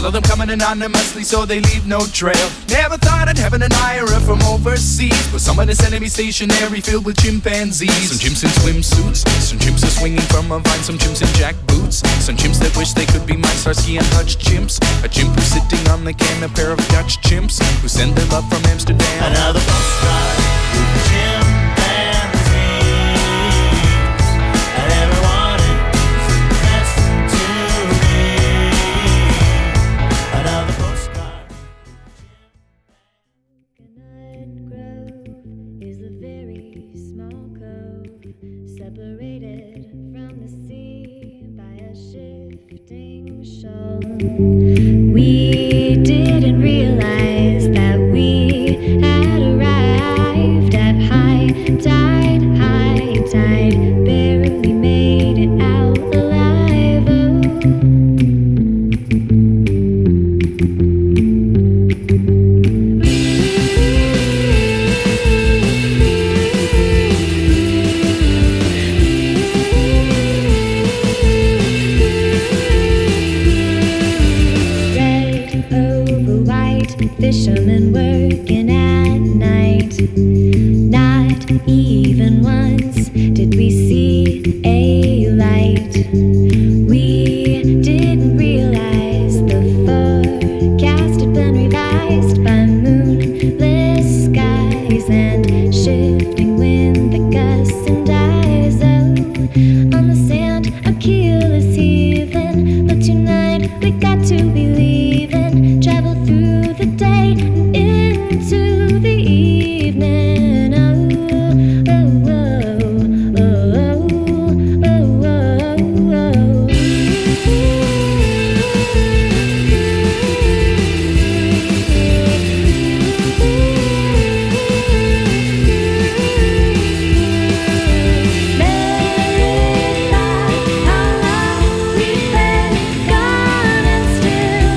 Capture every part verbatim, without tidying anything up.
Saw them coming anonymously, so they leave no trail. Never thought I'd have an admirer from overseas, but someone is sending me stationery filled with chimpanzees. Some chimps in swimsuits, some chimps are swinging from a vine, some chimps in jack boots, some chimps that wish they could be my Starsky and Hutch chimps. A chimp who's sitting on the can, a pair of Dutch chimps who send their love from Amsterdam. Another postcard with chimpanzees, and everyone is addressed to me. Another postcard. Coconut Grove is a very small cove, separated from the sea by a shifting shoal. We didn't realize that we had arrived at high tide, high tide, barely made it out alive. Red over white, fishermen working at night. Not even once did we see a light. We didn't realize the forecast had been revised by moonless skies and shifting wind that gusts and dies. Oh, on the sand, our keel is heaving, but tonight we got to be leaving. Travel through the day and into the evening. Oh, oh, oh, oh, oh, oh, oh, How long we've been gone and still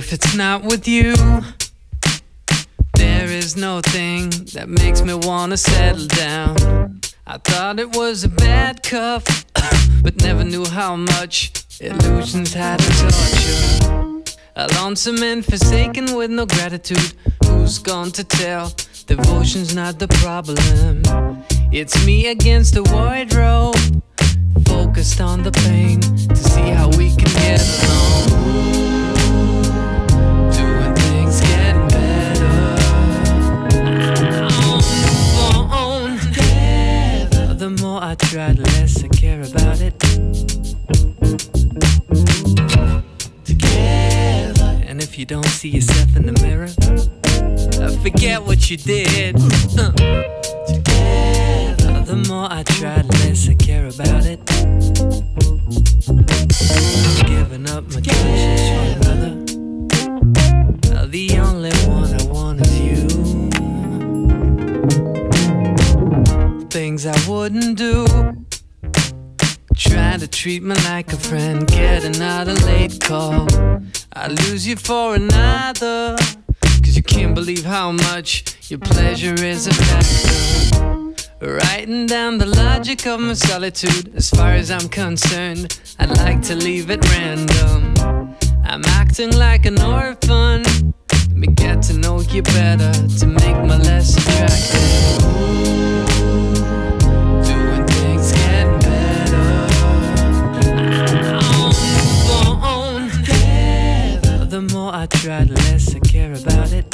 if it's not with you, there is no thing that makes me wanna settle down. I thought it was a bad cuff, but never knew how much illusions had to torture. A lonesome and forsaken with no gratitude. Who's gone to tell? Devotion's not the problem. It's me against the wardrobe, focused on the pain to see how we can get along. Doing things getting better. On the phone. The more I try, the less I care about it. Together. And if you don't see yourself in the mirror, forget what you did. Uh. Together. The more I try, the less I care about it. Giving up my conscience for another. Uh, the only one I want is you. Things I wouldn't do. Try to treat me like a friend, get another late call. I lose you for another. Cause you can't believe how much your pleasure is a factor. Writing down the logic of my solitude. As far as I'm concerned, I'd like to leave it random. I'm acting like an orphan. Let me get to know you better to make me less attractive. Doing things getting better. On the phone. The more I try, the less I care about it.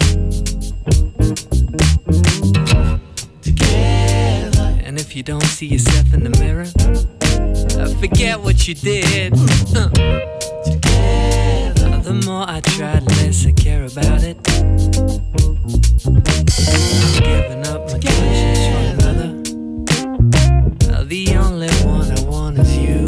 Together. And if you don't see yourself in the mirror, uh, forget what you did. Uh. Together. The more I try, the less I care about it. Giving up my conscience for another. Uh, the only one I want is you.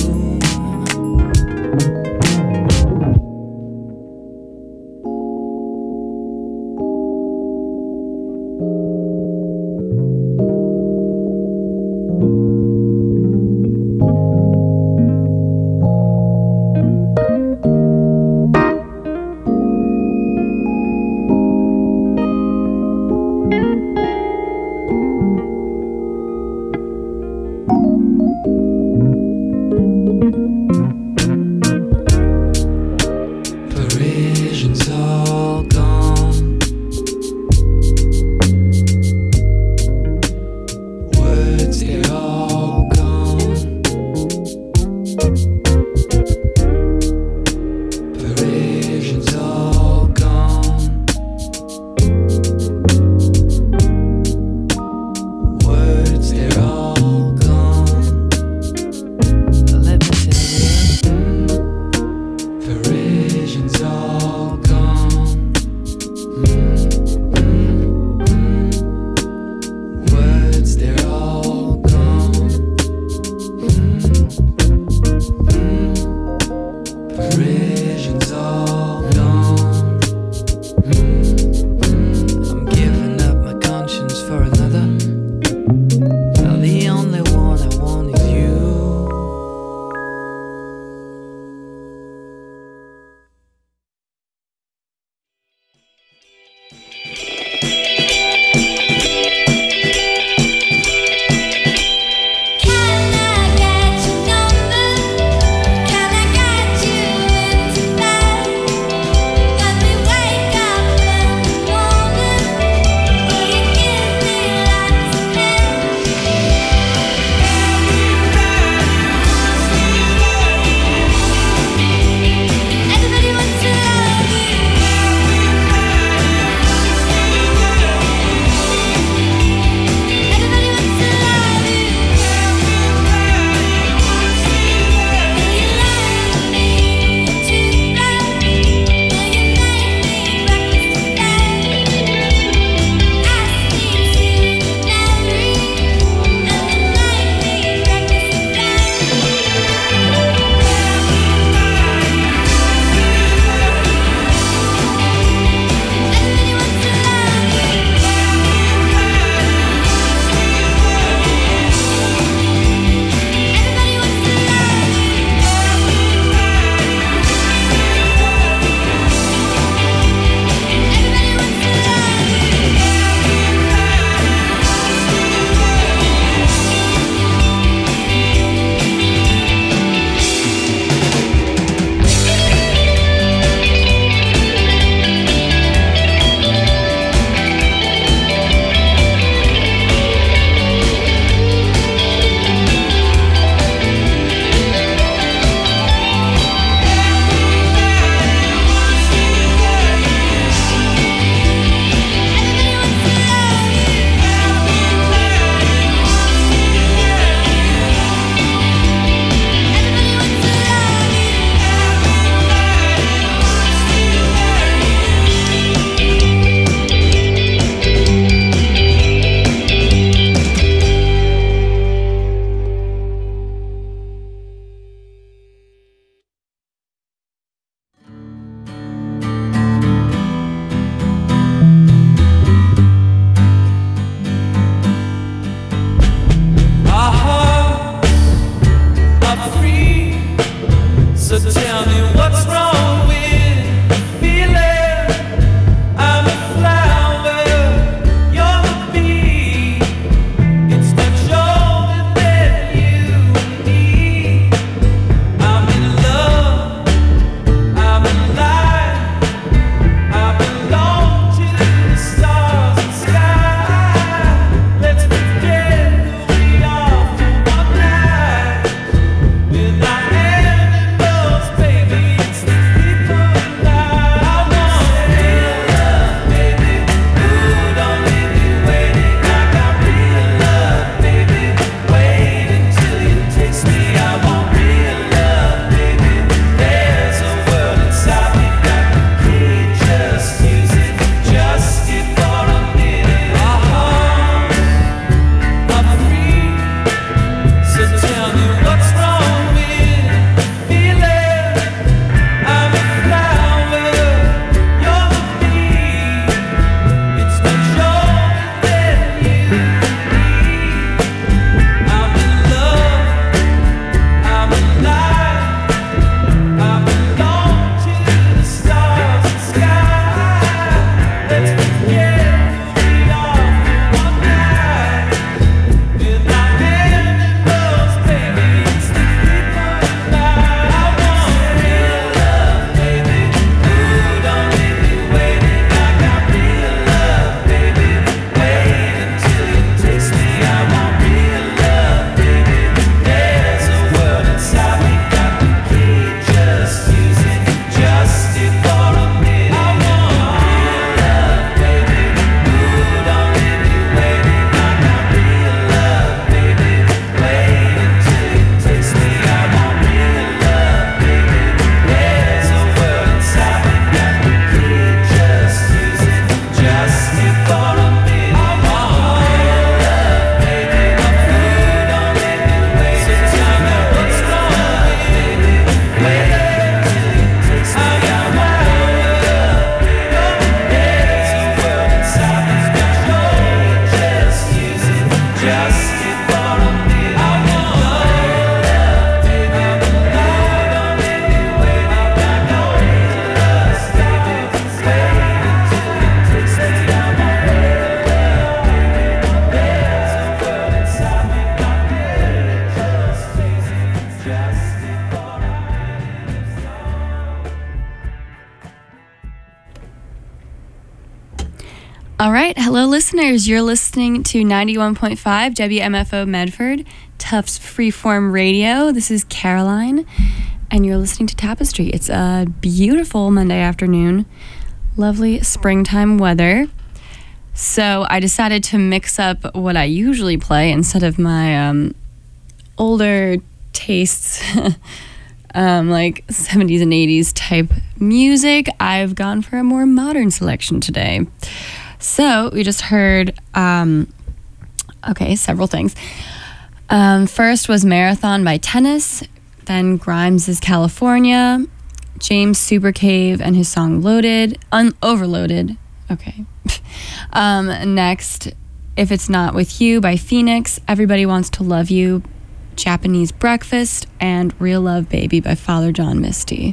All right. Hello, listeners. You're listening to ninety-one point five W M F O Medford, Tufts Freeform Radio. This is Caroline, and you're listening to Tapestry. It's a beautiful Monday afternoon, lovely springtime weather. So I decided to mix up what I usually play instead of my um, older tastes, um, like seventies and eighties type music. I've gone for a more modern selection today. So we just heard, um, okay, several things. Um, first was Marathon by Tennis, then Grimes' California, James Supercave and his song Loaded, un- Overloaded, okay. um, next, If It's Not With You by Phoenix, Everybody Wants to Love You, Japanese Breakfast, and Real Love Baby by Father John Misty.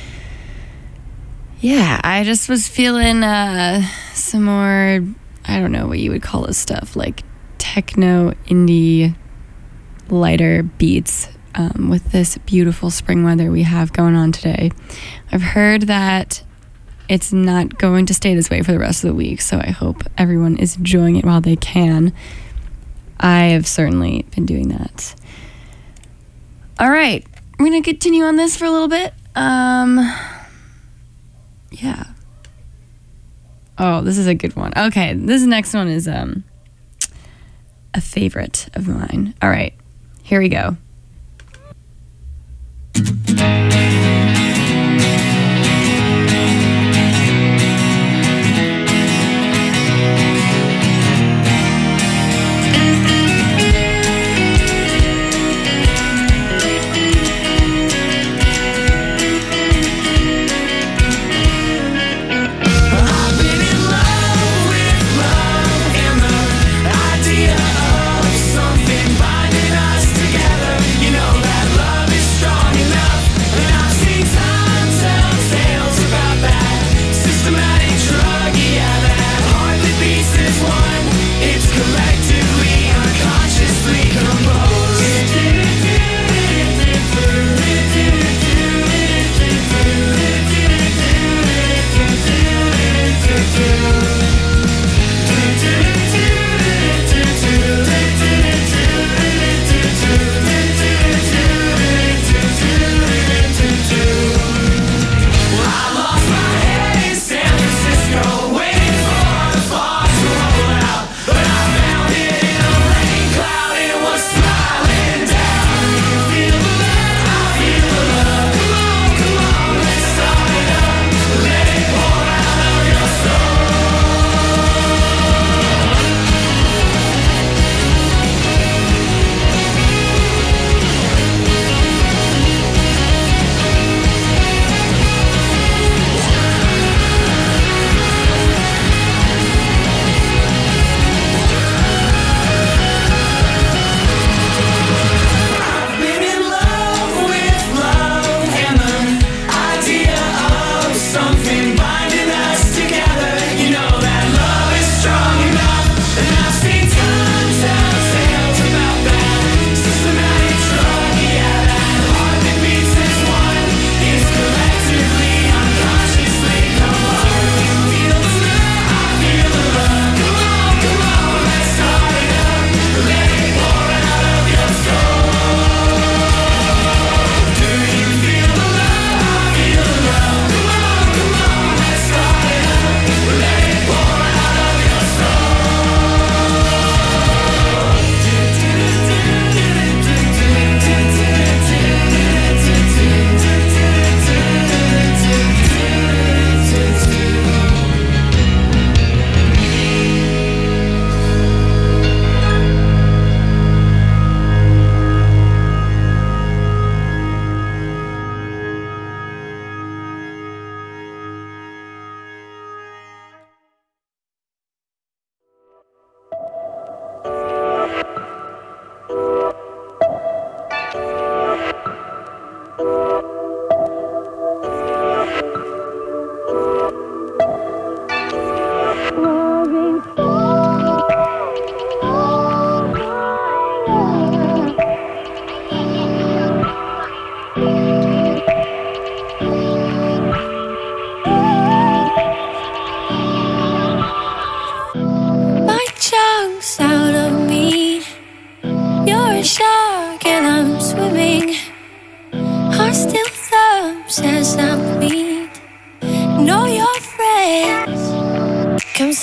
Yeah, I just was feeling uh, some more, I don't know what you would call this stuff, like techno, indie, lighter beats um, with this beautiful spring weather we have going on today. I've heard that it's not going to stay this way for the rest of the week, so I hope everyone is enjoying it while they can. I have certainly been doing that. All right, we're going to continue on this for a little bit. Um... Yeah. Oh, this is a good one. Okay, this next one is um a favorite of mine. All right, here we go. Idea of something binding us together.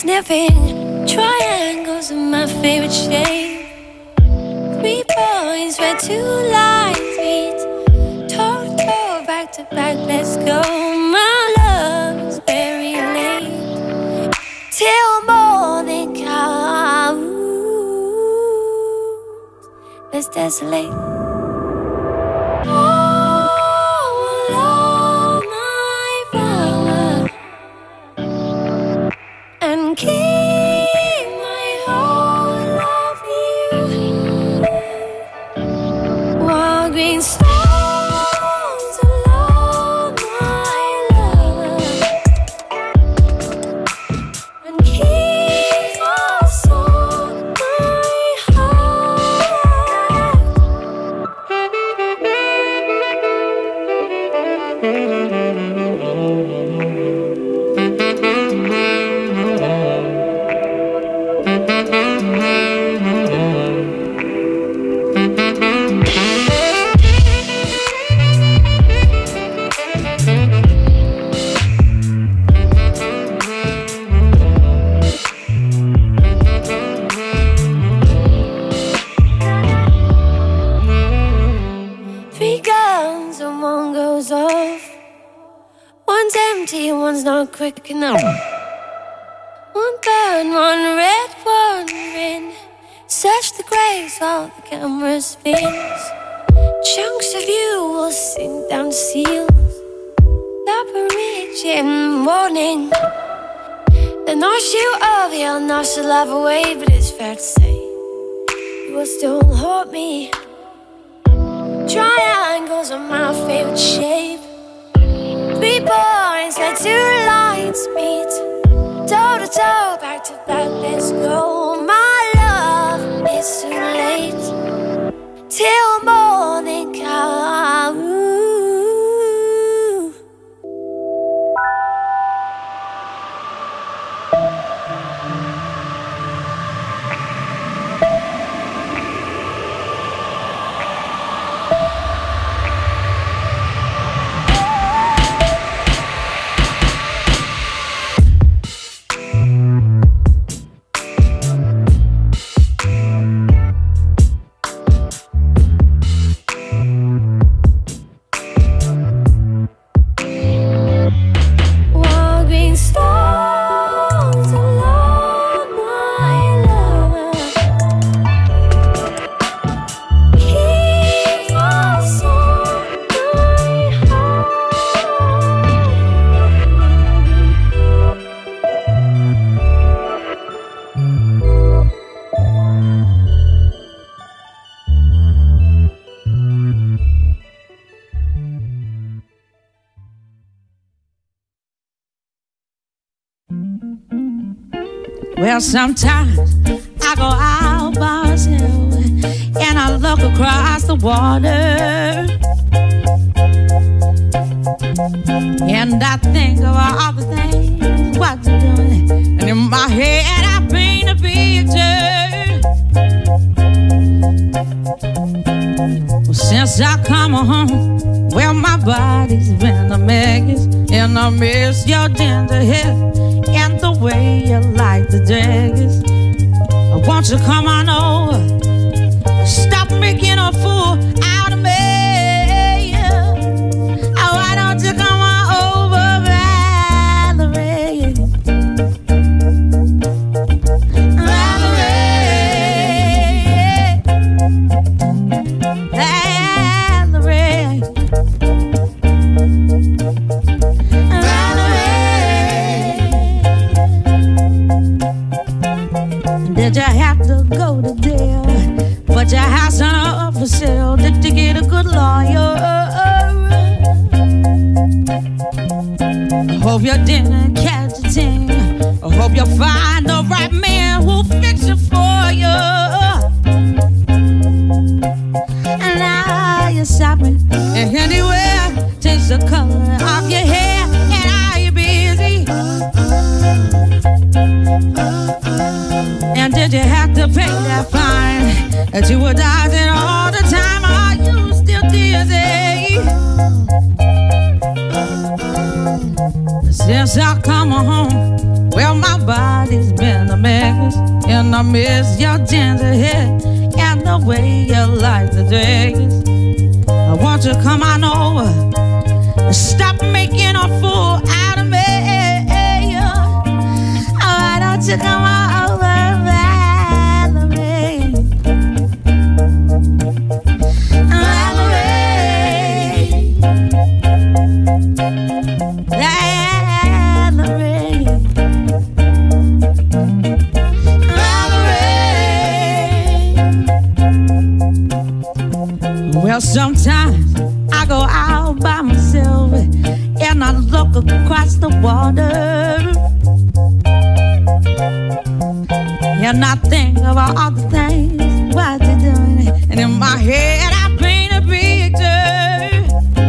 Sniffing triangles are my favorite shape. Three points where two lines meet. Toe to toe, back to back, let's go. My love is very late. Till morning comes, let's desolate. Keep my whole love you. Wild green stones along my love, and keep my soul, my heart. One's not quick enough. One burn, one red, one rin. Search the graves while the camera spins. Chunks of you will sink down seals. Labyrinth warning. The nostril of your nostril love away, but it's fair to say you will still haunt me. Triangles are my favorite shape. Three points where two lines meet. Toe to toe, back to back, let's go. My love, it's too late. Till morning comes. Well, sometimes I go out by myself and I look across the water, and I think of all the things what you're doing, and in my head I paint a picture. Well, since I come home, well, my body's been a mess, and I miss your ginger hair and the way you like the daggers. Won't you come on over? Stop making a fool out of me. Oh, why don't you come on over, Valerie? Valerie, Valerie, Valerie. Did you have to go to jail? But your house on up for sale. Did you get a good lawyer? I hope you didn't catch a thing. I hope you find the right man who'll fix it for you. And now you're shopping anywhere. Change the color of your hair. And are you busy? And did you have to pay that fine that you were dodging all the time? Are you still dizzy? Since I come home, well, my body body's been a mess, and I miss your gentle hair and the way you light the days. I want you to come on over and stop making a fool out of me. Why don't you come on over, Valerie? Valerie, Valerie, Valerie. Well, sometimes I go out by myself and I look across the water, and I think about all the things what you're doing, and in my head I paint a picture.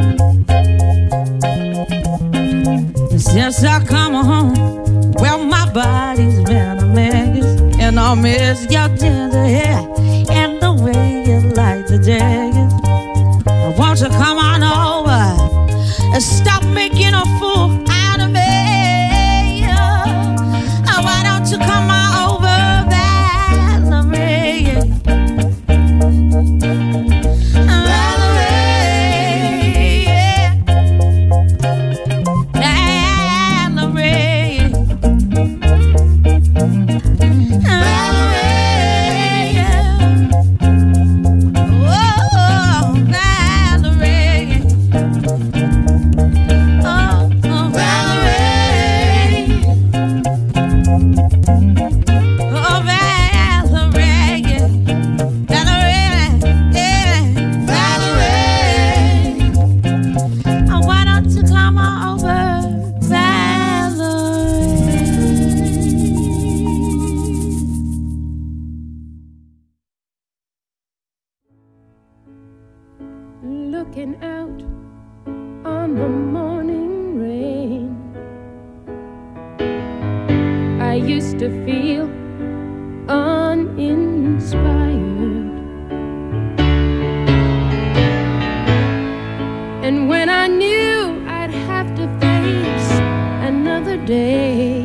Since I come home, well, my body's been a mess, and I miss your tender hair and the way you light the days. I want you to come on over and stop making a fool out of me. Why don't you come on over, Valerie? Valerie, Valerie, Valerie, oh, Valerie, oh, oh, Valerie, oh, Valerie, Valerie, yeah, Valerie. Oh, why don't you come on over, Valerie? Looking out on the morning rain, I used to feel uninspired, and when I knew I'd have to face another day,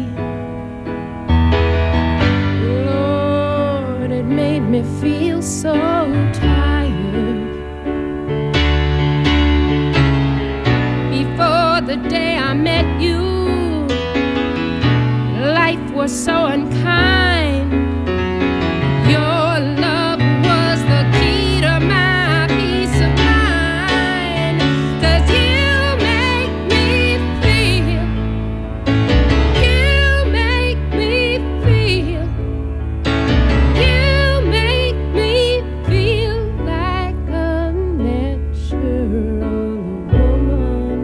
Lord, it made me feel so tired. Before the day I met you, life was so unkind. Your love was the key to my peace of mind. 'Cause you make me feel, you make me feel, you make me feel like a natural woman.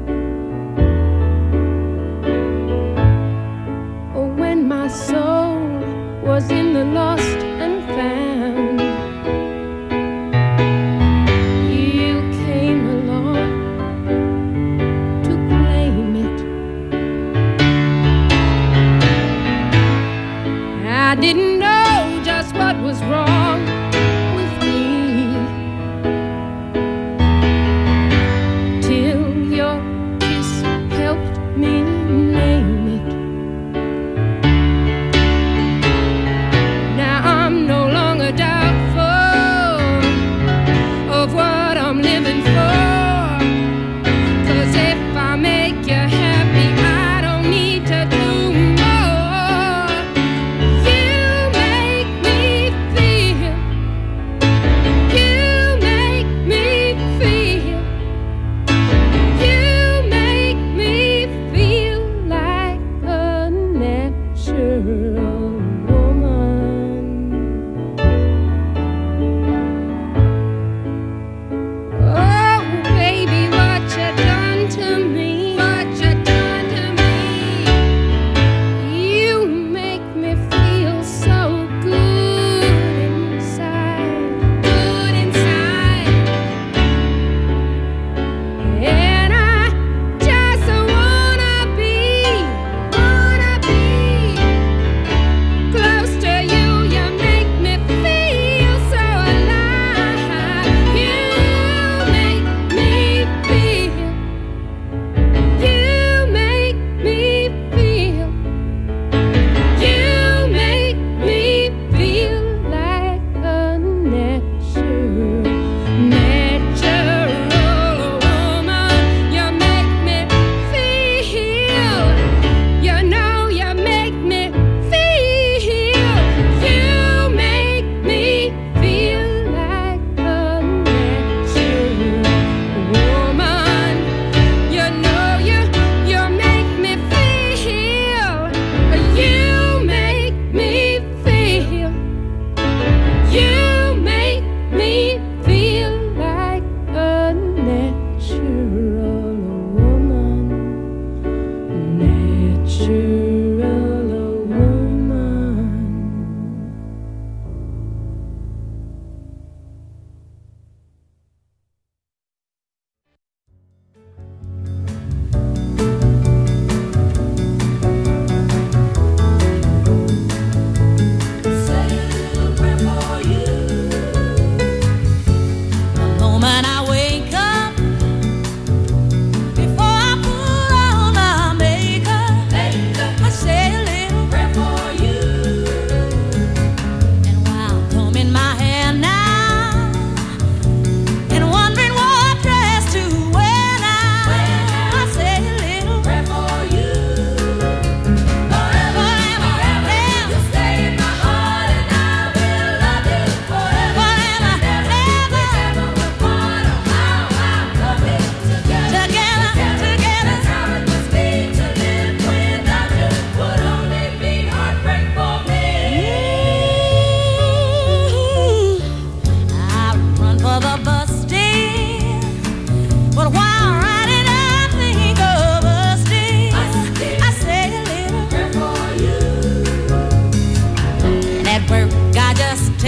Oh, when my soul was in the lost and found, you came along to claim it. I didn't know just what was wrong with me till your kiss helped me name it. Now I'm no longer doubtful of what I'm living for. 'Cause if I make you happy, I don't need to do more. You make me feel, you make me feel, you make me feel like a natural woman. Oh, baby, what you done to me? What you done to me? You make me feel so good inside, good inside. And I just wanna be, wanna be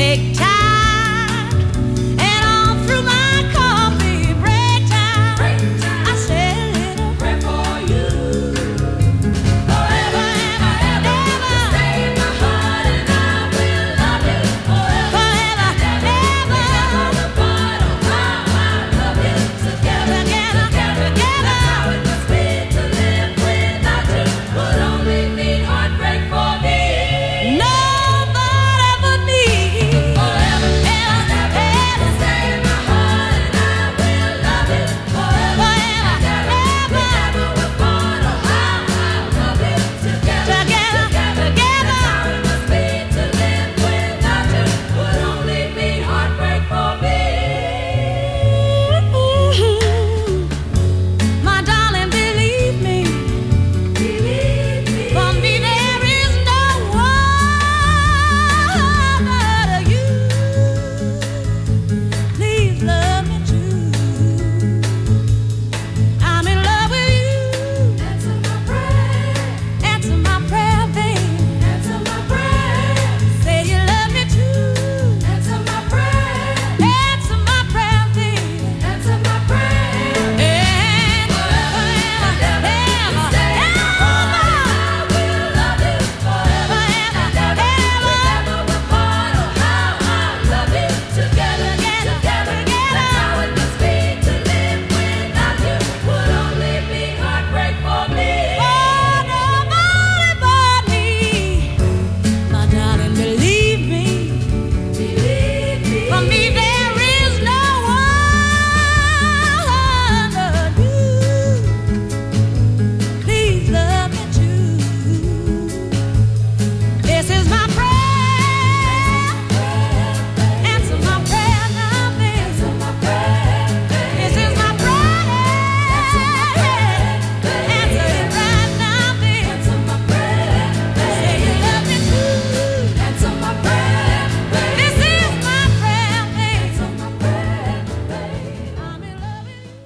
take time, and all through my coffee break time, I say a little prayer for you. Forever and ever, stay in my heart, and I will love you forever and ever. Never apart, oh how I love you. Together, together, together. That's how it must be to live without you. Would only mean heartbreak for me. Nobody but me. Forever and ever, stay in my heart, and I will love you forever and ever. We never apart, oh how I love you. Together, together, together. That's how it must be to live without you. Would only mean heartbreak for me. My darling, believe me. For me there is no one but you. Please love me true. I'm in love with you. Answer my prayer. Answer my prayer, babe. Answer my prayer. Say you love me too. Answer my prayer. Answer my prayer, babe. Answer my prayer. And forever and ever, stay in my heart. I will love you forever and ever. We never apart, oh how I love you. Together, together, together. That's how it must be to live without you. Would only be heartbreak for me. Oh, nobody but me. My darling, believe me. Believe me. For me there is no one but you. Please love me true. This is my prayer. Answer my prayer now, babe. Answer my prayer. This is my prayer. Answer it right now, babe. Answer my prayer. Say you love me too. Answer my prayer. This is my prayer, babe. Answer my prayer, babe. I'm in love with you.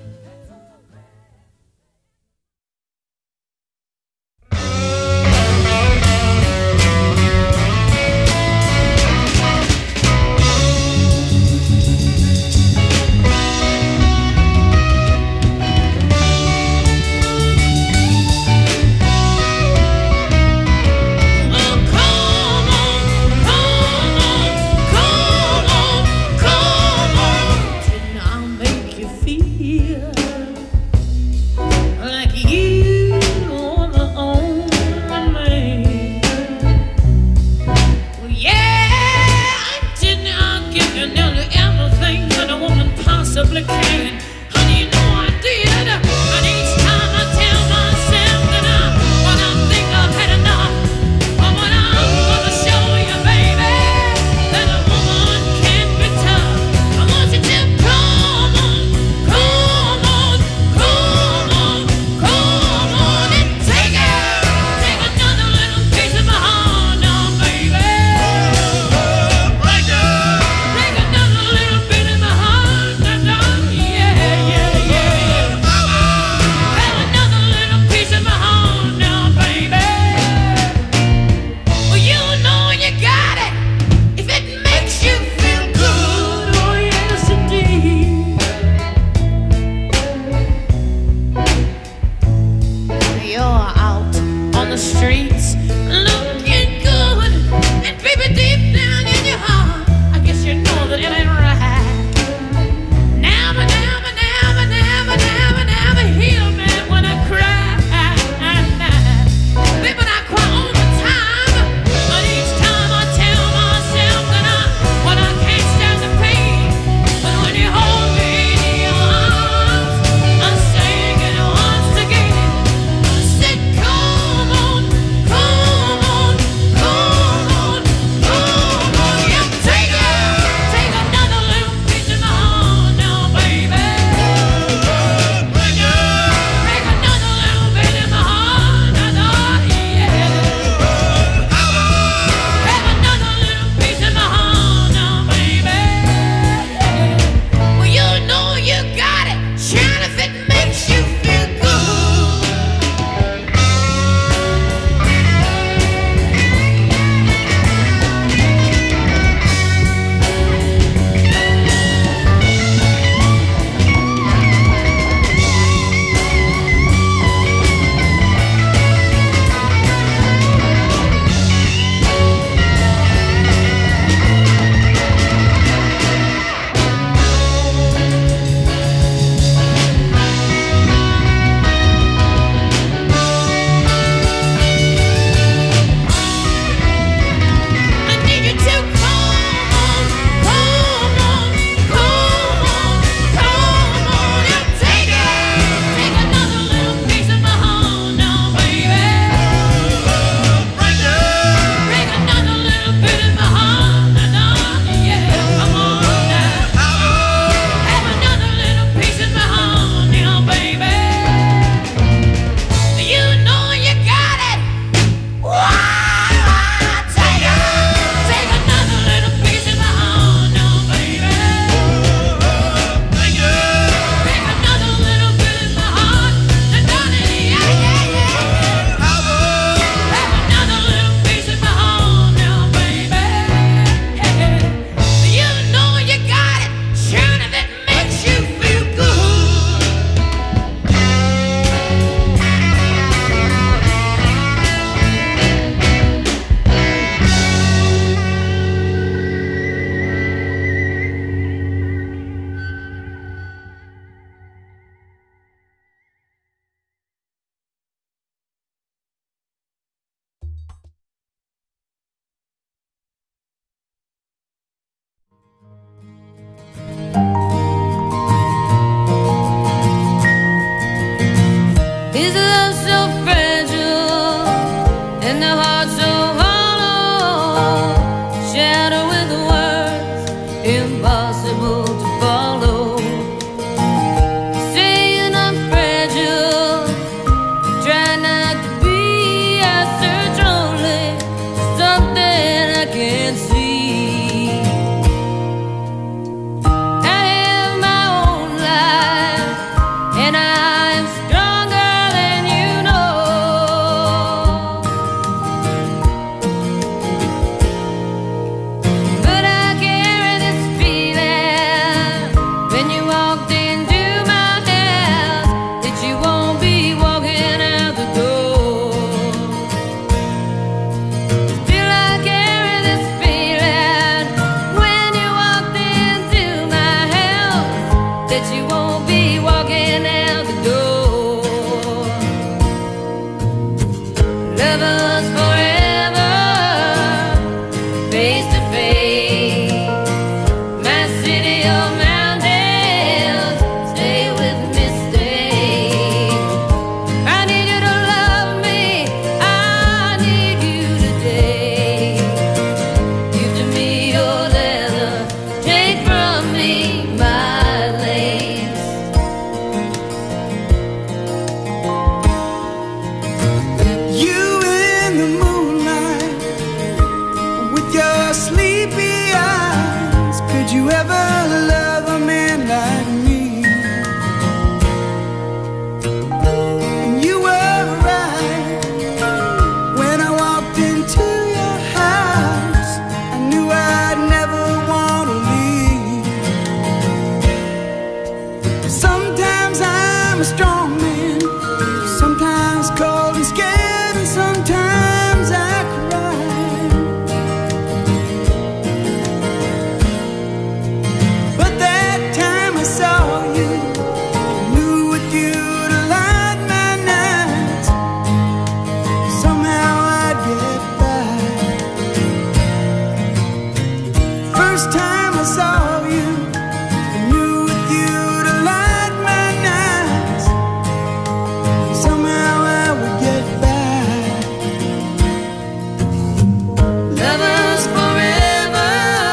Lovers forever,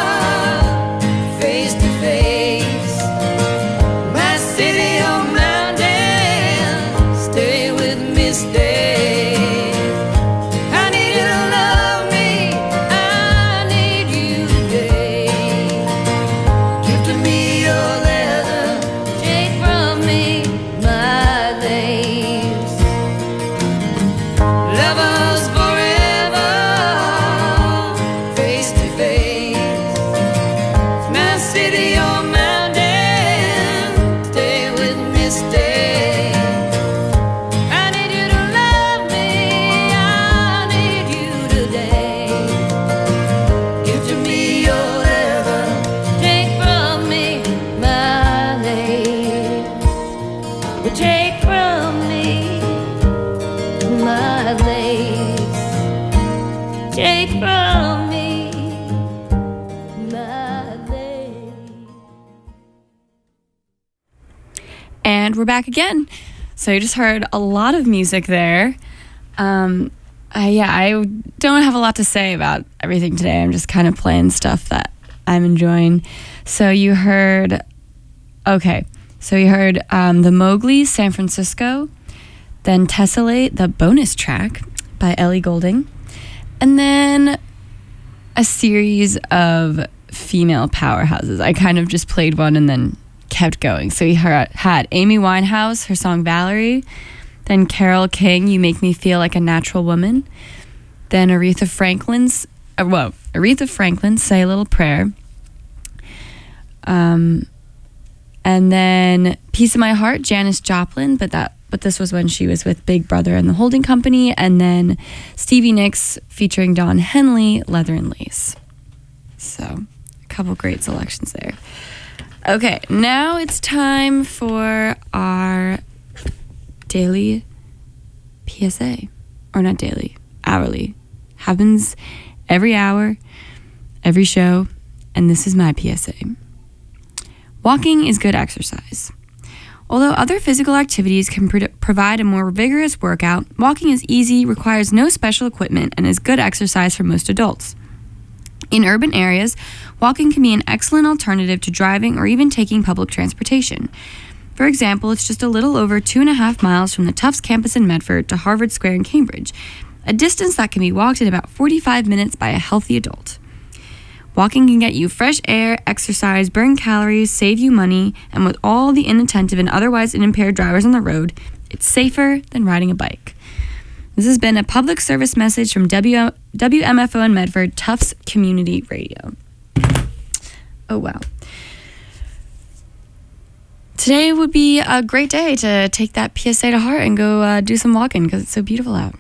face to face. My city or mountain, stay with me, stay. I need you to love me, I need you today. Give to me your leather, take from me my lace. Lovers forever, face to face. My city or mountain, stay with me, stay. I need you to love me, I need you today. Give to me your leather, take from me my lace. But take from me my lace. Take from me my lace. And we're back again. So you just heard a lot of music there. Um, I, yeah, I don't have a lot to say about everything today. I'm just kind of playing stuff that I'm enjoying. So you heard, okay, so you heard um, the Mowgli, San Francisco, then Tessellate, the bonus track by Ellie Goulding, and then a series of female powerhouses. I kind of just played one and then kept going. So we heard, had Amy Winehouse, her song Valerie, then Carole King, You Make Me Feel Like a Natural Woman, then Aretha Franklin's, uh, whoa, Aretha Franklin, Say a Little Prayer, um, and then Piece of My Heart, Janis Joplin, but that but this was when she was with Big Brother and the Holding Company, and then Stevie Nicks featuring Don Henley, Leather and Lace. So, a couple great selections there. Okay, now it's time for our daily P S A. Or not daily, hourly. Happens every hour, every show, and this is my P S A. Walking is good exercise. Although other physical activities can pro- provide a more vigorous workout, walking is easy, requires no special equipment, and is good exercise for most adults. In urban areas, walking can be an excellent alternative to driving or even taking public transportation. For example, it's just a little over two and a half miles from the Tufts campus in Medford to Harvard Square in Cambridge, a distance that can be walked in about forty-five minutes by a healthy adult. Walking can get you fresh air, exercise, burn calories, save you money, and with all the inattentive and otherwise unimpaired drivers on the road, it's safer than riding a bike. This has been a public service message from W- W M F O in Medford, Tufts Community Radio. Oh, wow. Today would be a great day to take that P S A to heart and go uh, do some walking because it's so beautiful out.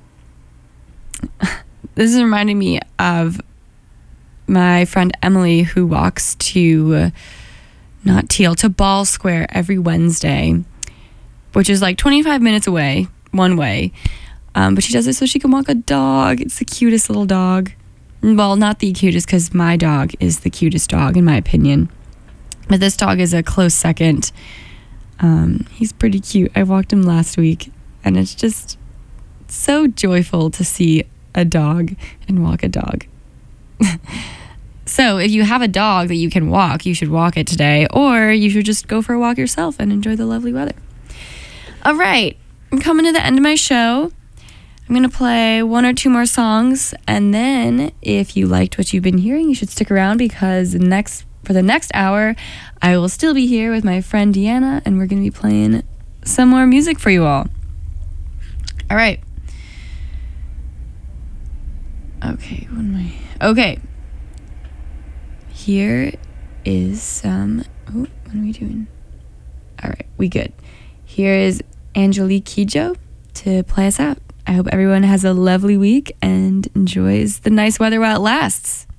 This is reminding me of my friend Emily, who walks to, uh, not Teal, to Ball Square every Wednesday, which is like twenty-five minutes away, one way. Um, but she does it so she can walk a dog. It's the cutest little dog. Well, not the cutest, because my dog is the cutest dog, in my opinion. But this dog is a close second. Um, he's pretty cute. I walked him last week, and it's just so joyful to see a dog and walk a dog. So if you have a dog that you can walk, you should walk it today, or you should just go for a walk yourself and enjoy the lovely weather. All right, I'm coming to the end of my show. I'm going to play one or two more songs, and then if you liked what you've been hearing, you should stick around because next for the next hour, I will still be here with my friend Deanna, and we're going to be playing some more music for you all. All right. Okay, what am I... Okay. Here is some... Oh, what are we doing? All right, we good. Here is Angelique Kidjo to play us out. I hope everyone has a lovely week and enjoys the nice weather while it lasts.